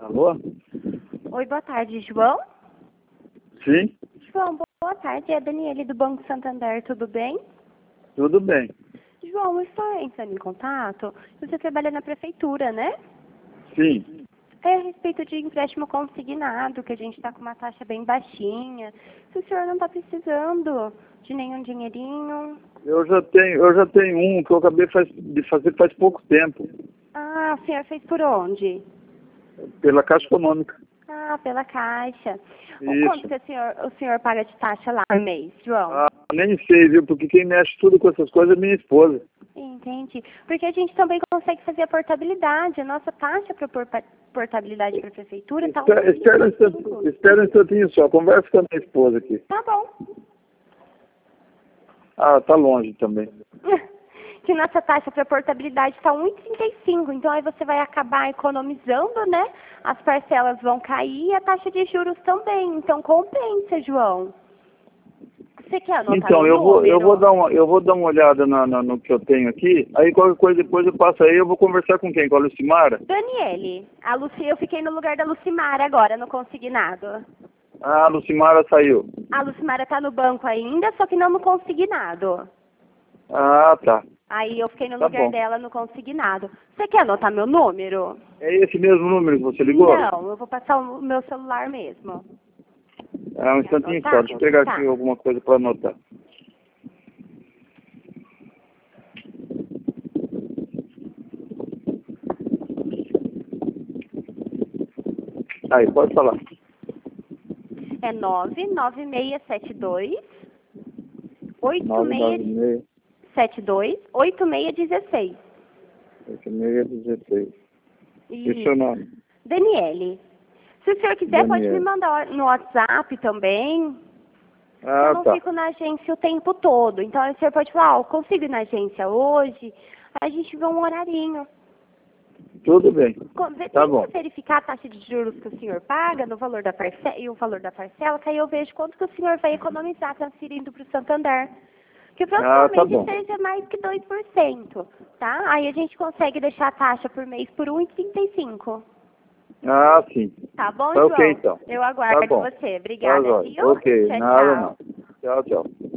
Alô? Oi, boa tarde, João. Sim, João, boa tarde. É a Daniele do Banco Santander, tudo bem? tudo bem. João, eu estou entrando em contato. Você trabalha na prefeitura, né? Sim, É a respeito de empréstimo consignado, que a gente está com uma taxa bem baixinha. Se o senhor não está precisando de nenhum dinheirinho. eu já tenho um que eu acabei de fazer faz pouco tempo, Ah, o senhor fez por onde? pela Caixa Econômica. Ah, pela Caixa. Isso. Quanto que o senhor paga de taxa lá por mês, João? Ah, nem sei, viu? Porque quem mexe tudo com essas coisas é minha esposa. Entendi. Porque a gente também consegue fazer a portabilidade. A nossa taxa para portabilidade para a prefeitura está Espera um instantinho só, conversa com a minha esposa aqui. Tá bom. Ah, tá longe também. Que nossa taxa para portabilidade está 1,35. Então aí você vai acabar economizando, né? As parcelas vão cair e a taxa de juros também. Então compensa, João. Você quer anotar Então, meu número? eu vou dar uma olhada no que eu tenho aqui, aí qualquer coisa depois eu passo aí, eu vou conversar com quem? Com a Lucimara? Daniele, eu fiquei no lugar da Lucimara agora, no consignado. Ah, a Lucimara saiu. A Lucimara tá no banco ainda, só que não no consignado. Ah, tá. Aí eu fiquei no Tá lugar bom. dela no consignado. Você quer anotar meu número? É esse mesmo número que você ligou? Não, eu vou passar o meu celular mesmo. Ah, um instantinho só, deixa eu pegar aqui alguma coisa para anotar. Aí, pode falar. É 99672 996 8616. 8616. E seu nome? Daniele. Se o senhor quiser, pode me Daniele. mandar no WhatsApp também. Ah, Eu não tá. fico na agência o tempo todo. Então, o senhor pode falar, eu consigo ir na agência hoje. A gente vê um horarinho. Tudo bem. Tá bom. Tenta verificar a taxa de juros que o senhor paga no valor da parcela e o valor da parcela, que aí eu vejo quanto que o senhor vai economizar transferindo para o Santander. Que Ah, tá provavelmente bom. seja mais que 2%, tá? Aí a gente consegue deixar a taxa por mês por 1,35. Ah, sim. Tá bom, Tá João? ok, então. Eu aguardo Tá bom. você. Tá Obrigada, jóia. viu? Ok, Tchau, nada tchau. não. Tchau, tchau.